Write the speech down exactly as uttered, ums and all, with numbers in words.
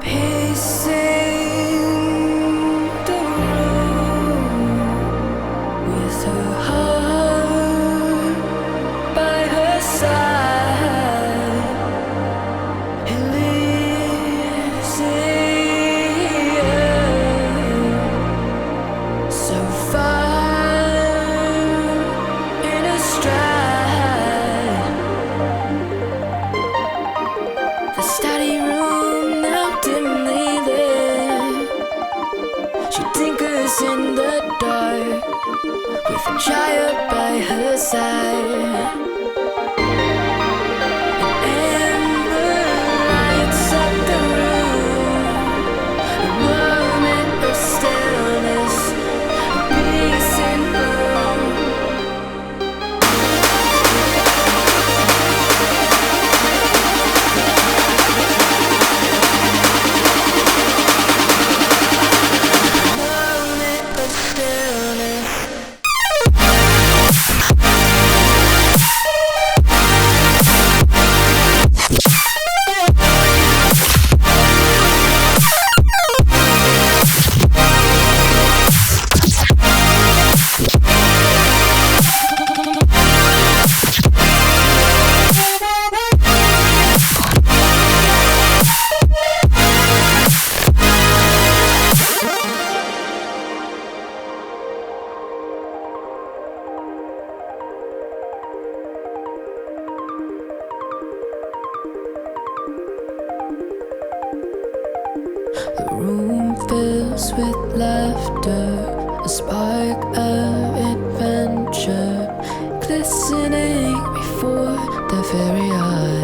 Pacing the room with her heart by her side. Elysium, so far in a stride. The study room now dimly lit. She tinkers in the dark with a child by her side. An ember lights up the room. A moment of stillness, peace and bloom. Moment of stillness. The room fills with laughter, a spark of adventure glistening before the very eye.